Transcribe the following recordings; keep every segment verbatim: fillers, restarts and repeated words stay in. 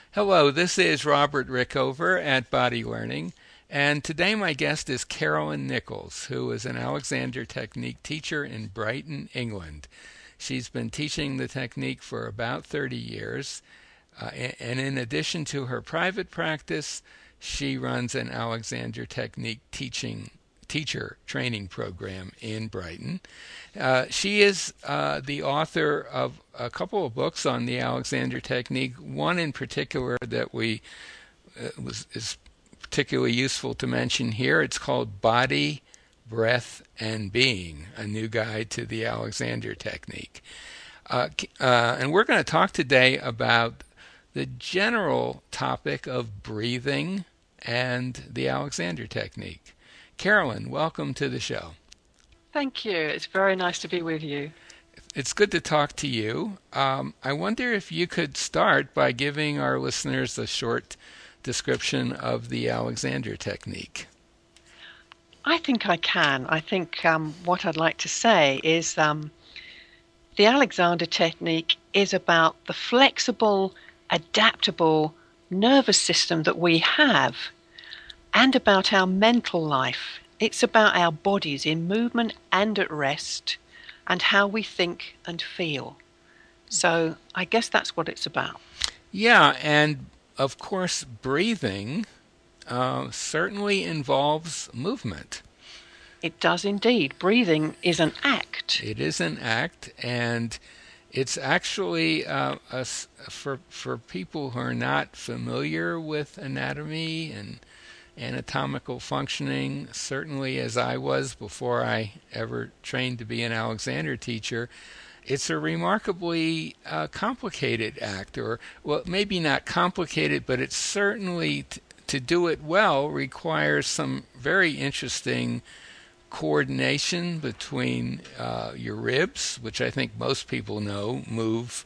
Hello, this is Robert Rickover at Body Learning, and today my guest is Carolyn Nichols, who is an Alexander Technique teacher in Brighton, England. She's been teaching the technique for about thirty years, uh, and in addition to her private practice, she runs an Alexander Technique teaching teacher training program in Brighton. Uh, she is uh, the author of a couple of books on the Alexander Technique. One in particular that we uh, was is particularly useful to mention here. It's called Body, Breath, and Being: A New Guide to the Alexander Technique. Uh, uh, and we're going to talk today about the general topic of breathing and the Alexander Technique. Carolyn, welcome to the show. Thank you. It's very nice to be with you. It's good to talk to you. Um, I wonder if you could start by giving our listeners a short description of the Alexander Technique. I think I can. I think um, what I'd like to say is um, the Alexander Technique is about the flexible, adaptable nervous system that we have and about our mental life. It's about our bodies in movement and at rest and how we think and feel. So I guess that's what it's about. Yeah, and of course, breathing uh, certainly involves movement. It does indeed. Breathing is an act. It is an act, and it's actually uh, a, for for people who are not familiar with anatomy and anatomical functioning, certainly as I was before I ever trained to be an Alexander teacher, it's a remarkably uh, complicated act, or, well, maybe not complicated, but it's certainly, t- to do it well, requires some very interesting coordination between uh, your ribs, which I think most people know move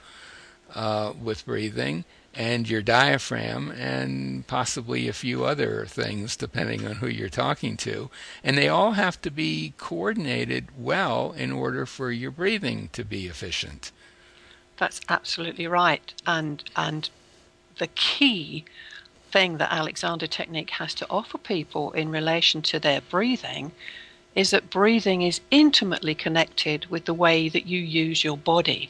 uh, with breathing, and your diaphragm, and possibly a few other things depending on who you're talking to. And they all have to be coordinated well in order for your breathing to be efficient. That's absolutely right. And and the key thing that Alexander Technique has to offer people in relation to their breathing is that breathing is intimately connected with the way that you use your body.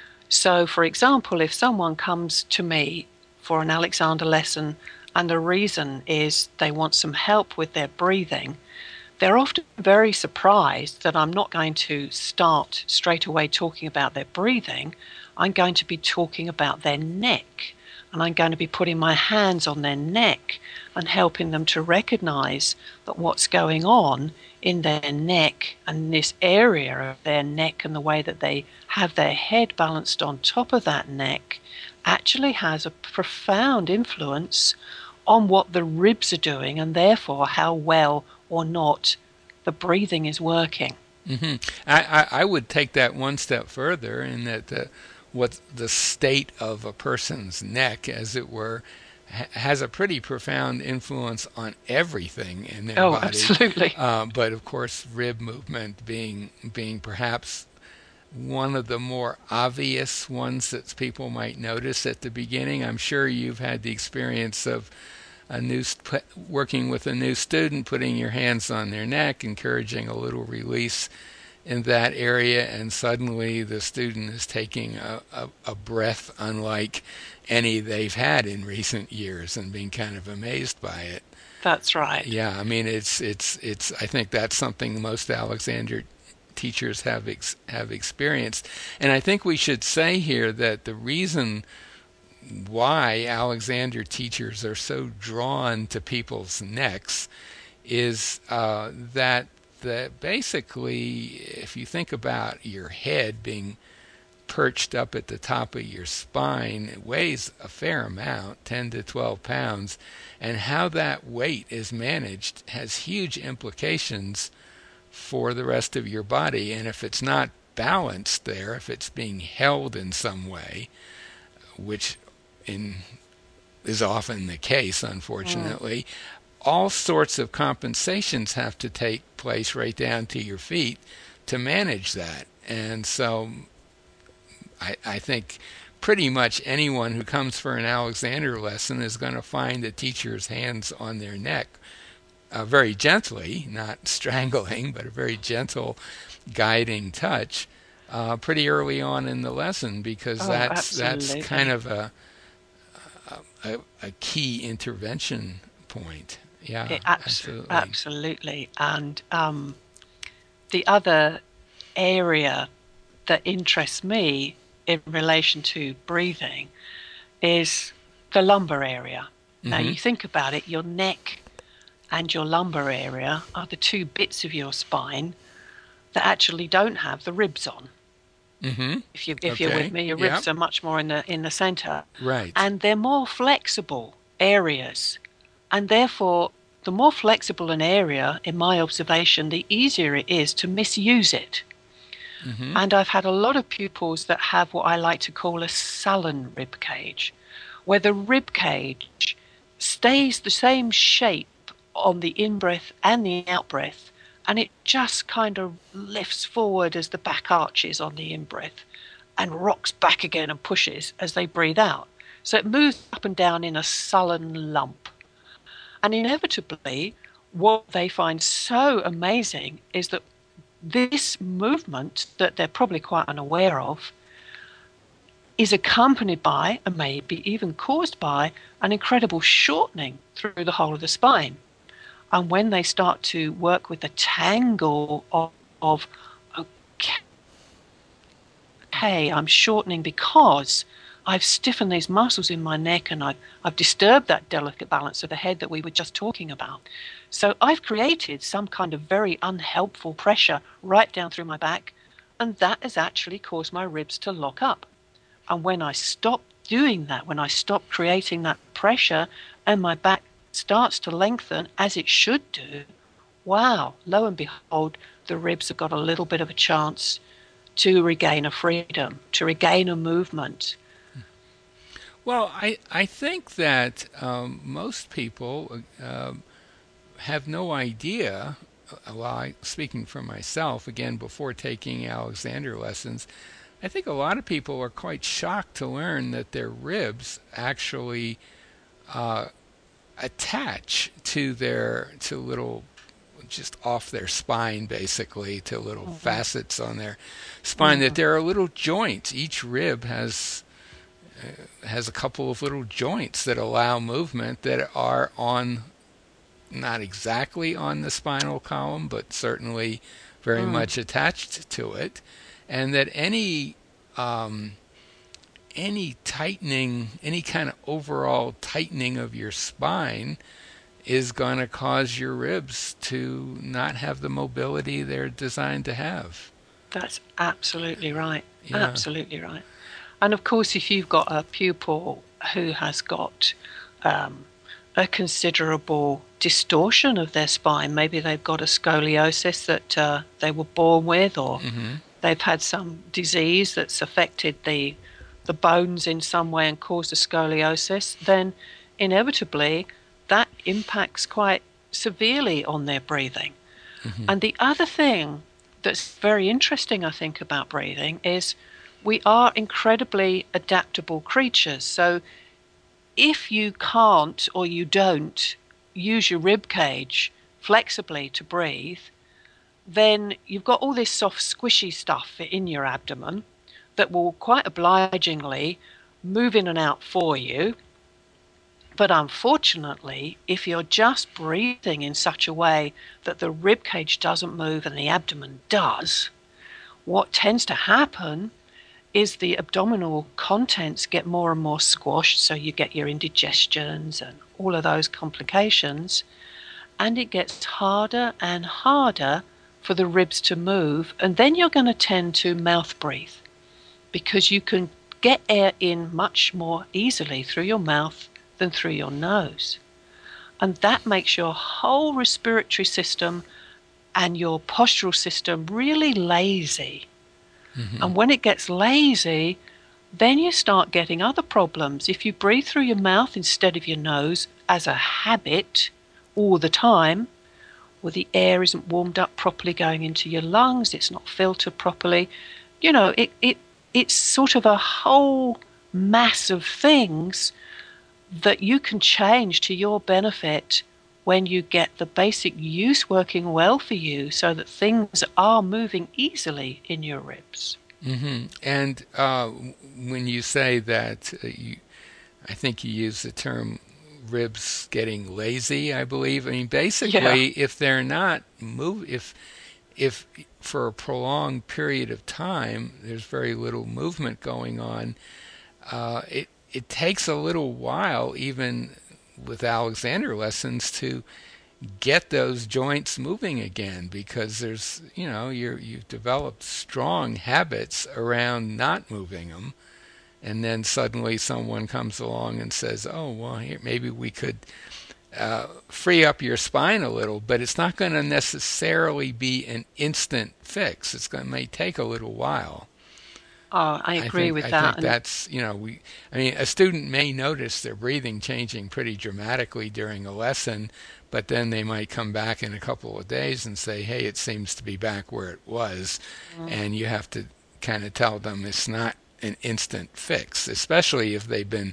So, for example, if someone comes to me for an Alexander lesson and the reason is they want some help with their breathing, they're often very surprised that I'm not going to start straight away talking about their breathing. I'm going to be talking about their neck, and I'm going to be putting my hands on their neck and helping them to recognize that what's going on in their neck and this area of their neck and the way that they have their head balanced on top of that neck actually has a profound influence on what the ribs are doing and therefore how well or not the breathing is working. Mm-hmm. I, I, I would take that one step further in that the, what the state of a person's neck, as it were, has a pretty profound influence on everything in their Oh, body. absolutely. Uh, but of course, rib movement being being perhaps one of the more obvious ones that people might notice at the beginning. I'm sure you've had the experience of a new st- working with a new student, putting your hands on their neck, encouraging a little release in that area, and suddenly the student is taking a, a, a breath unlike any they've had in recent years and being kind of amazed by it. That's right. Yeah, I mean, it's it's it's. I think that's something most Alexander teachers have ex- have experienced, and I think we should say here that the reason why Alexander teachers are so drawn to people's necks is uh, that that basically, if you think about your head being perched up at the top of your spine, it weighs a fair amount, ten to twelve pounds, and how that weight is managed has huge implications for the rest of your body. And if it's not balanced there, if it's being held in some way, which in is often the case, unfortunately, mm. all sorts of compensations have to take place right down to your feet to manage that. And so I, I think pretty much anyone who comes for an Alexander lesson is going to find the teacher's hands on their neck, uh, very gently, not strangling, but a very gentle guiding touch, uh, pretty early on in the lesson, because Oh, that's that's kind absolutely. of a, a a key intervention point. Yeah, It abs- absolutely. absolutely. And um, the other area that interests me in relation to breathing is the lumbar area. Now, Mm-hmm. you think about it, your neck and your lumbar area are the two bits of your spine that actually don't have the ribs on. Mm-hmm. If you if you're with Okay. me, your Yep. ribs are much more in the in the center, Right. and they're more flexible areas, and therefore the more flexible an area, in my observation, the easier it is to misuse it. Mm-hmm. And I've had a lot of pupils that have what I like to call a sullen rib cage, where the rib cage stays the same shape on the in breath and the out breath, and it just kind of lifts forward as the back arches on the in breath and rocks back again and pushes as they breathe out. So it moves up and down in a sullen lump. And inevitably, what they find so amazing is that this movement that they're probably quite unaware of is accompanied by, and maybe even caused by, an incredible shortening through the whole of the spine. And when they start to work with the tangle of, of okay, I'm shortening because I've stiffened these muscles in my neck and I've, I've disturbed that delicate balance of the head that we were just talking about. So I've created some kind of very unhelpful pressure right down through my back, and that has actually caused my ribs to lock up. And when I stop doing that, when I stop creating that pressure and my back starts to lengthen as it should do, wow, lo and behold, the ribs have got a little bit of a chance to regain a freedom, to regain a movement. Well, I I think that um, most people uh, have no idea. uh, Well, I, speaking for myself again, before taking Alexander lessons, I think a lot of people are quite shocked to learn that their ribs actually uh, attach to their to little just off their spine, basically, to little Mm-hmm. facets on their spine, that Mm-hmm. there are little joints. Each rib has has a couple of little joints that allow movement that are on, not exactly on the spinal column, but certainly very Mm. much attached to it, and that any um, any tightening, any kind of overall tightening of your spine is going to cause your ribs to not have the mobility they're designed to have. That's absolutely right. Yeah. Absolutely right. And of course, if you've got a pupil who has got um, a considerable distortion of their spine, maybe they've got a scoliosis that uh, they were born with, or Mm-hmm. they've had some disease that's affected the the bones in some way and caused a scoliosis, then inevitably that impacts quite severely on their breathing. Mm-hmm. And the other thing that's very interesting, I think, about breathing is we are incredibly adaptable creatures. So if you can't or you don't use your rib cage flexibly to breathe, then you've got all this soft, squishy stuff in your abdomen that will quite obligingly move in and out for you. But unfortunately, if you're just breathing in such a way that the rib cage doesn't move and the abdomen does, what tends to happen is the abdominal contents get more and more squashed, so you get your indigestions and all of those complications, and it gets harder and harder for the ribs to move, and then you're going to tend to mouth breathe because you can get air in much more easily through your mouth than through your nose. And that makes your whole respiratory system and your postural system really lazy. Mm-hmm. And when it gets lazy, then you start getting other problems. If you breathe through your mouth instead of your nose as a habit all the time, well, the air isn't warmed up properly going into your lungs, it's not filtered properly. You know, it, it it's sort of a whole massive things that you can change to your benefit when you get the basic use working well for you so that things are moving easily in your ribs. Mm-hmm. And uh, when you say that, uh, you, I think you use the term ribs getting lazy, I believe. I mean, basically, Yeah. if they're not move, if if for a prolonged period of time there's very little movement going on, uh, it it takes a little while, even with Alexander lessons, to get those joints moving again because there's you know you're you've developed strong habits around not moving them, and then suddenly someone comes along and says, oh well, here maybe we could uh, free up your spine a little, but it's not going to necessarily be an instant fix. It's going to may take a little while. Oh, I I agree think with I that. think And that's you know we I mean a student may notice their breathing changing pretty dramatically during a lesson, but then they might come back in a couple of days and say, hey, it seems to be back where it was, mm, and you have to kind of tell them it's not an instant fix, especially if they've been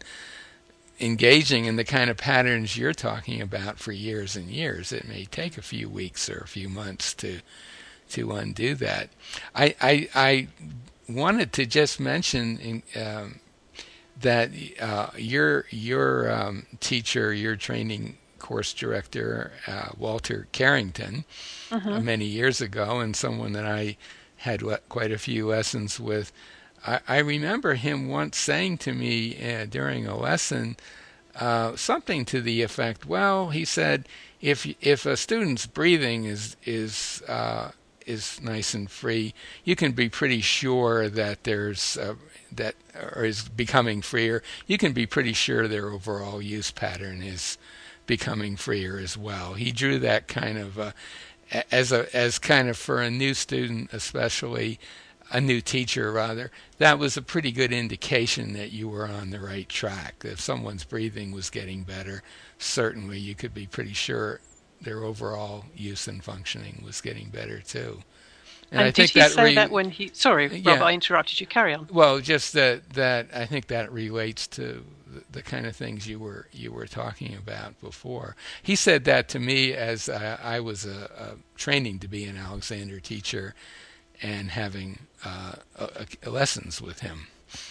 engaging in the kind of patterns you're talking about for years and years. It may take a few weeks or a few months to to undo that. I I, I wanted to just mention in, um, that uh, your your um, teacher, your training course director, uh, Walter Carrington, uh, mhm. many years ago, and someone that I had le- quite a few lessons with. I, I remember him once saying to me uh, during a lesson uh, something to the effect, "Well," he said, "if if a student's breathing is is uh, is nice and free, you can be pretty sure that there's uh, that or is becoming freer. You can be pretty sure their overall use pattern is becoming freer as well." He drew that kind of uh, as a as kind of for a new student, especially a new teacher rather, that was a pretty good indication that you were on the right track. If someone's breathing was getting better, certainly you could be pretty sure their overall use and functioning was getting better too. And I And did think he that say that re when he? Sorry, Robert, yeah, I interrupted you. Carry on. well, just that that I think that relates to the, the kind of things you were you were talking about before. He said that to me as I, I was a, a training to be an Alexander teacher and having uh, a, a lessons with him.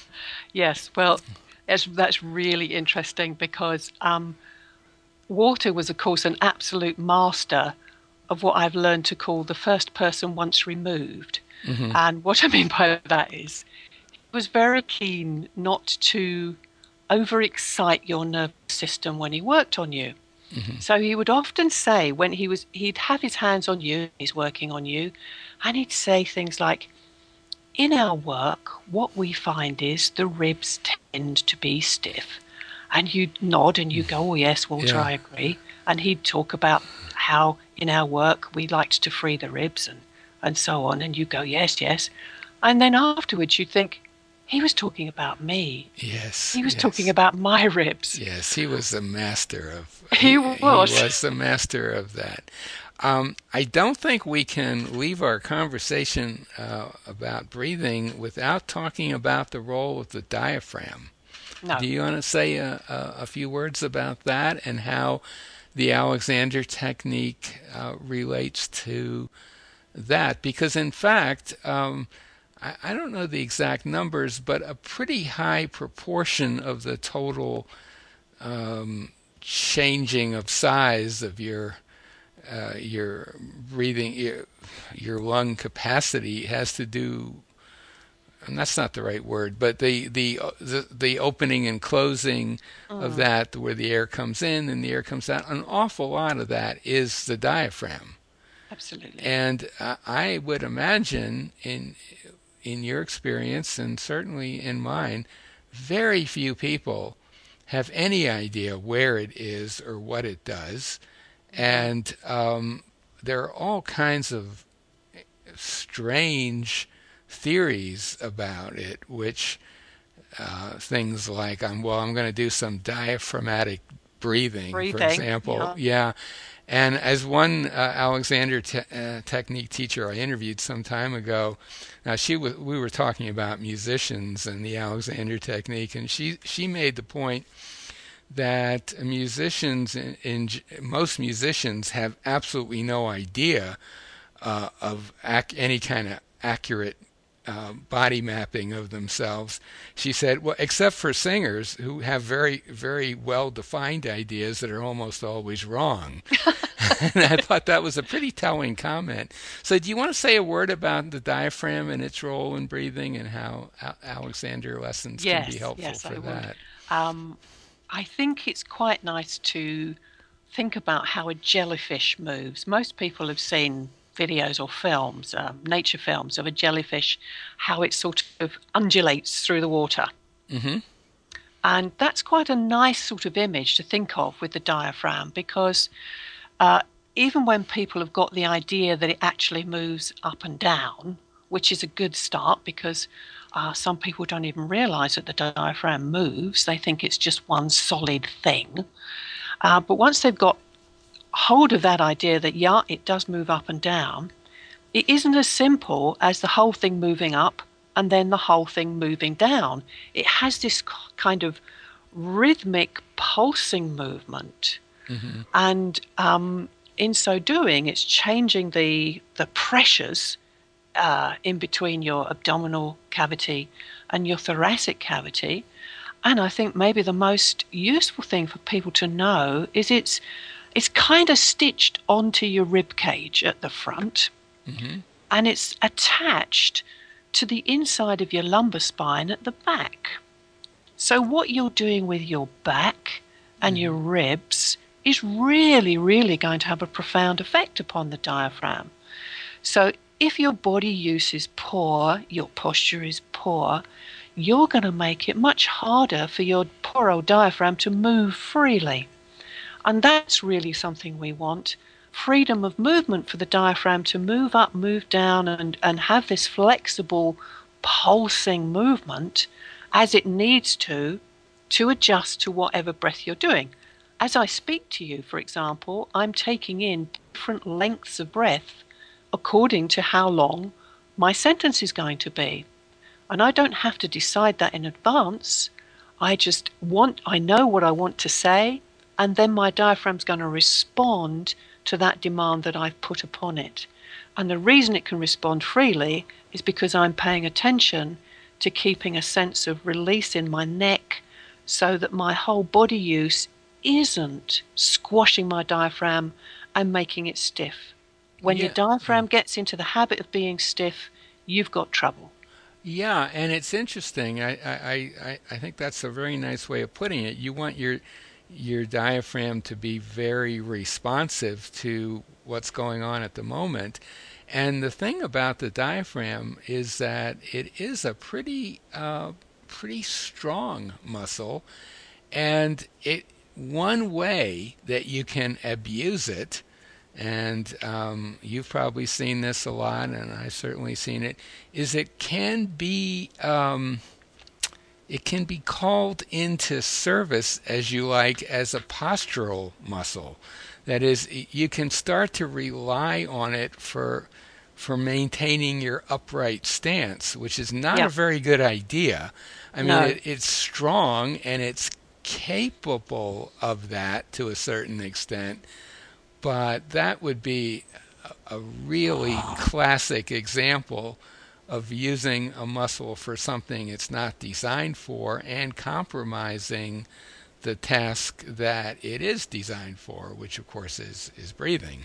Yes. Well, it's, that's really interesting because um, Walter was, of course, an absolute master of what I've learned to call the first person once removed. Hmm. And what I mean by that is he was very keen not to overexcite your nervous system when he worked on you. Hmm. So he would often say when he was he'd have his hands on you, he's working on you, and he'd say things like, in our work, what we find is the ribs tend to be stiff. And you'd nod and you go, oh, yes, Walter, Yeah. I agree. And he'd talk about how in our work we liked to free the ribs and, and so on. And you go, yes, yes. And then afterwards you'd think, he was talking about me. Yes. He was talking Yes. about my ribs. Yes. He was the master of. He He he was. was the master of that. Um, I don't think we can leave our conversation uh, about breathing without talking about the role of the diaphragm. No. Do you want to say a, a, a few words about that and how the Alexander technique uh, relates to that? Because, in fact, um, I, I don't know the exact numbers, but a pretty high proportion of the total um, changing of size of your uh, your breathing, your, your lung capacity has to do, and that's not the right word, but the the the, the opening and closing of Mm, that, where the air comes in and the air comes out. An awful lot of that is the diaphragm, absolutely. and I, I would imagine in in your experience and certainly in mine, very few people have any idea where it is or what it does, Hmm. and um, there are all kinds of strange theories about it, which uh, things like, I'm well, I'm going to do some diaphragmatic breathing, for Breathing. example. Yeah. Yeah, And as one uh, Alexander te- uh, Technique teacher I interviewed some time ago, now she was, we were talking about musicians and the Alexander Technique, and she, she made the point that musicians, in, in most musicians, have absolutely no idea uh, of ac- any kind of accurate uh, body mapping of themselves. She said, well, except for singers who have very, very well-defined ideas that are almost always wrong. And I thought that was a pretty telling comment. So do you want to say a word about the diaphragm and its role in breathing and how Al- Alexander lessons can be Yes, helpful yes, for I would. that? Um, I think it's quite nice to think about how a jellyfish moves. Most people have seen videos or films, um, nature films of a jellyfish, how it sort of undulates through the water. Mm-hmm. And that's quite a nice sort of image to think of with the diaphragm because uh, even when people have got the idea that it actually moves up and down, which is a good start because uh, some people don't even realize that the diaphragm moves. They think it's just one solid thing. Uh, but once they've got hold of that idea that, yeah, it does move up and down, it isn't as simple as the whole thing moving up and then the whole thing moving down. It has this kind of rhythmic pulsing movement. Mm-hmm. And um, in so doing, it's changing the, the pressures uh, in between your abdominal cavity and your thoracic cavity. And I think maybe the most useful thing for people to know is it's it's kind of stitched onto your rib cage at the front, Mm-hmm. and it's attached to the inside of your lumbar spine at the back. So what you're doing with your back and your Mm-hmm. ribs is really, really going to have a profound effect upon the diaphragm. So if your body use is poor, your posture is poor, you're going to make it much harder for your poor old diaphragm to move freely. And that's really something we want. Freedom of movement for the diaphragm to move up, move down, and, and have this flexible, pulsing movement as it needs to, to adjust to whatever breath you're doing. As I speak to you, for example, I'm taking in different lengths of breath according to how long my sentence is going to be. And I don't have to decide that in advance. I just want, I know what I want to say, and then my diaphragm's going to respond to that demand that I've put upon it. And the reason it can respond freely is because I'm paying attention to keeping a sense of release in my neck so that my whole body use isn't squashing my diaphragm and making it stiff. When your Yeah. Yeah. diaphragm gets into the habit of being stiff, you've got trouble. Yeah, and it's interesting. I, I, I, I think that's a very nice way of putting it. You want your your diaphragm to be very responsive to what's going on at the moment. And the thing about the diaphragm is that it is a pretty uh, pretty strong muscle, and it one way that you can abuse it, and um, you've probably seen this a lot, and I've certainly seen it, is it can be um, it can be called into service, as you like, as a postural muscle. That is, you can start to rely on it for for maintaining your upright stance, which is not a Yeah, very good idea. I mean, no. it, it's strong and it's capable of that to a certain extent, but that would be a really classic example of using a muscle for something it's not designed for and compromising the task that it is designed for, which of course is, is breathing.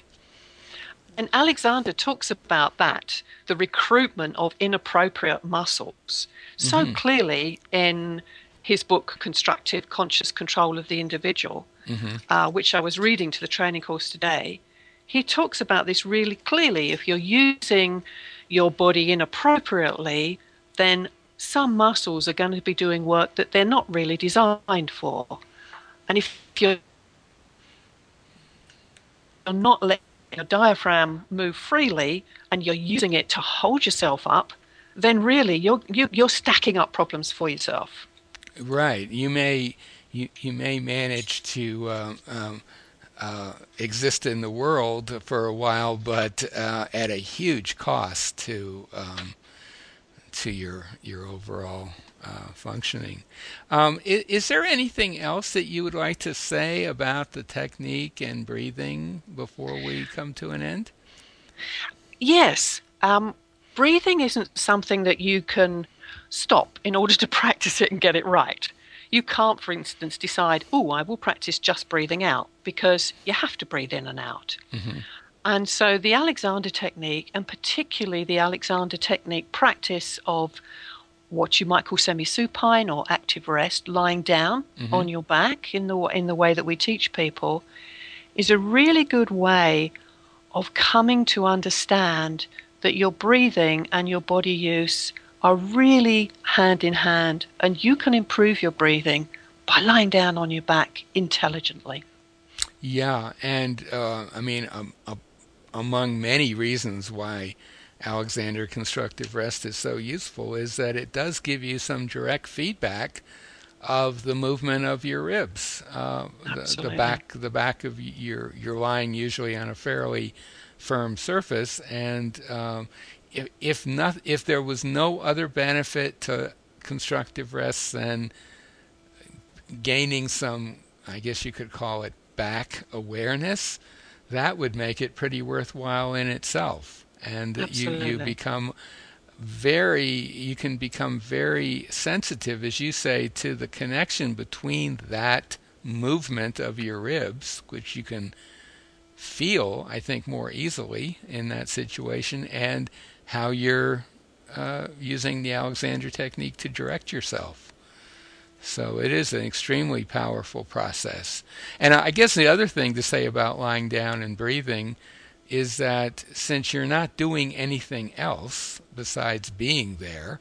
And Alexander talks about that, the recruitment of inappropriate muscles, so Mm-hmm. clearly in his book, Constructive Conscious Control of the Individual, Mm-hmm. uh, which I was reading to the training course today. He talks about this really clearly. If you're using your body inappropriately, then some muscles are going to be doing work that they're not really designed for. And if you're not letting your diaphragm move freely and you're using it to hold yourself up, then really you're you, are you are stacking up problems for yourself. Right. You may you, you may manage to um, um, uh, exist in the world for a while, but uh, at a huge cost to um, to your your overall uh, functioning. Um, is, is there anything else that you would like to say about the technique and breathing before we come to an end? Yes, um, breathing isn't something that you can stop in order to practice it and get it right. You can't, for instance, decide, oh, I will practice just breathing out, because you have to breathe in and out. Mm-hmm. And so the Alexander technique, and particularly the Alexander technique practice of what you might call semi-supine or active rest, lying down Mm-hmm. on your back in the in the way that we teach people, is a really good way of coming to understand that your breathing and your body use are really hand in hand, and you can improve your breathing by lying down on your back intelligently. Yeah, and uh, I mean, um, uh, among many reasons why Alexander Constructive Rest is so useful is that it does give you some direct feedback of the movement of your ribs. Uh, the, the back, the back of your you're lying usually on a fairly firm surface, and um, if if not if there was no other benefit to constructive rest than gaining some, I guess you could call it back awareness, that would make it pretty worthwhile in itself. And you you become very you can become very sensitive, as you say, to the connection between that movement of your ribs, which you can feel, I think, more easily in that situation, and how you're uh, using the Alexander technique to direct yourself. So it is an extremely powerful process. And I guess the other thing to say about lying down and breathing is that since you're not doing anything else besides being there,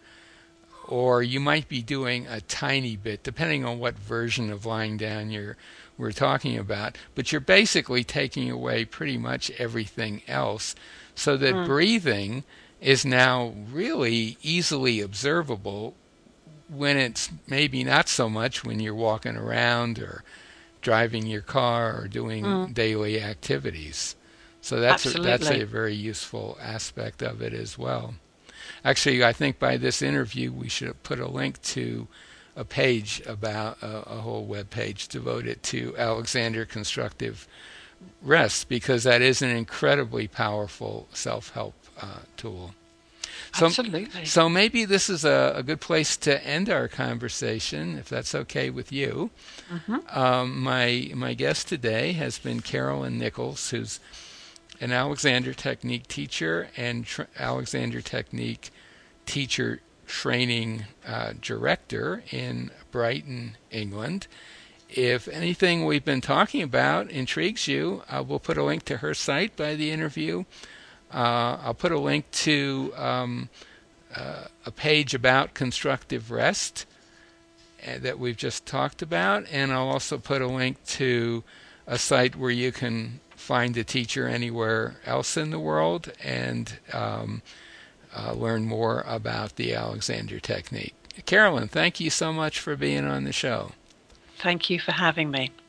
or you might be doing a tiny bit, depending on what version of lying down you're we're talking about, but you're basically taking away pretty much everything else, so that mm. breathing is now really easily observable when it's maybe not so much when you're walking around or driving your car or doing mm. daily activities. So that's a, that's a very useful aspect of it as well. Actually, I think by this interview we should put a link to a page about a, a whole web page devoted to Alexander Constructive Rest, because that is an incredibly powerful self-help uh, tool. So, Absolutely. So maybe this is a, a good place to end our conversation, if that's okay with you. Mm-hmm. Um, my my guest today has been Carolyn Nichols, who's an Alexander Technique teacher and tra- Alexander Technique teacher training uh, director in Brighton, England. If anything we've been talking about intrigues you, uh, we'll put a link to her site by the interview. Uh, I'll put a link to um, uh, a page about constructive rest uh, that we've just talked about, and I'll also put a link to a site where you can find a teacher anywhere else in the world and um, uh, learn more about the Alexander technique. Carolyn, thank you so much for being on the show. Thank you for having me.